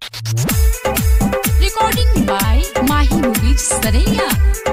Recording by Mahi Movies Saraiya.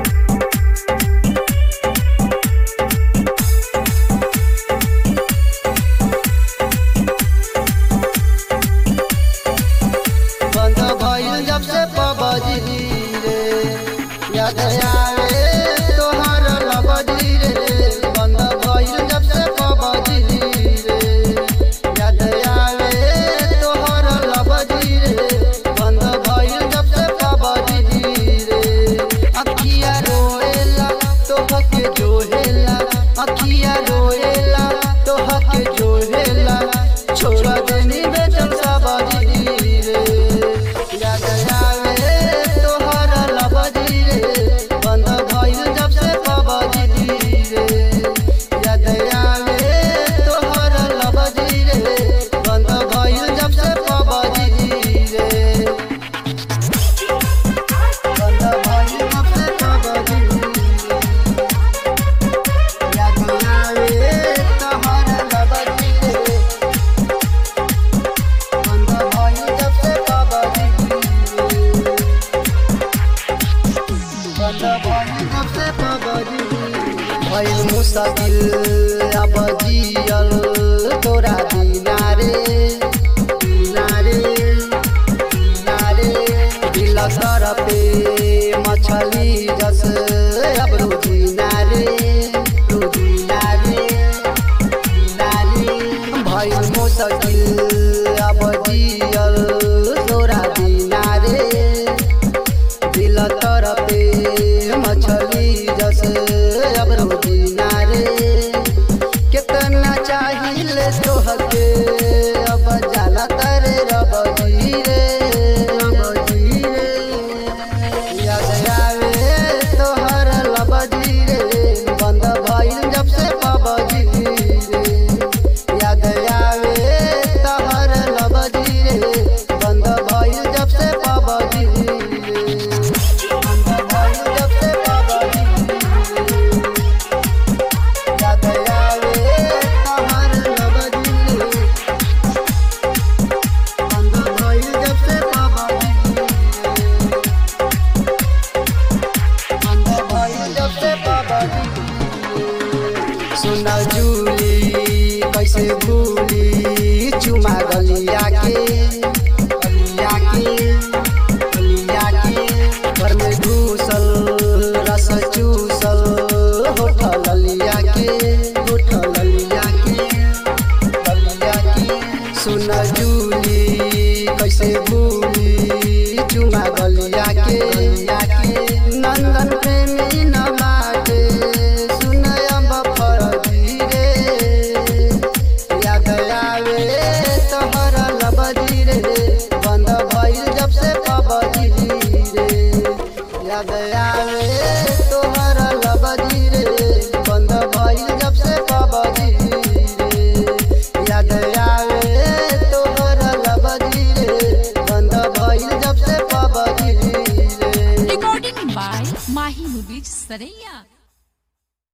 बंद भइल जब से पबजी रे याद आवे तोहर लबजी रे। बंद भइल जब से पबजी रे याद आवे तोहर लबजी रे। बंद भइल जब से पबजी रे अखिया रोएला तोहके जोहेला। अखिया रोएला तोहके जोहेला। छोड़ देनी बेचल सबजी रे याद आवे तोहर लबजी रे। बंद भइल जब से पबजी रे याद आवे तोहर लबजी रे। बंद भइल जब से पबजी रे। बंद भइल जब से पबजी याद आवे तोहर लबजी रे। बंद भइल जब से पबजी भइल मुश्किल अब जियल तोरा बिना रे दिल पे मछली जस अब रोजीना रे भइल मुश्किल अब जियल तोरा बिना रे दिल पे मछली जस अब रोजीना रे। कितना चाहिए तोहके अब जाला तारे रबजी रे याद आवे तोहर लबजी रे। बंद भइल जब से पबजी रे याद आवे तोहर लबजी रे। बंद भइल जब से पबजी रे। बंद भइल जब से पबजी याद आवे तोहर लबजी रे। बंद भइल जब से पबजी बंद भइल जब से पबजी। सुन जूली कैसे भूली चुमा गलिया के घर में घुसल रस चूसल होठल लिया के। सुन जूली कैसे भूली चुमा गलिया के। नंदन प्रेमी न बाटे सुन अब फरजी रे याद आवे तोहर लबजी रे। बंद भइल जब से पबजी रे याद आवे तोहर लबजी रे। बंद भइल जब से पबजी रे याद आवे तोहर लबजी रे। बंद भइल जब से पबजी रे। Recording by Mahi Movies Saraiya.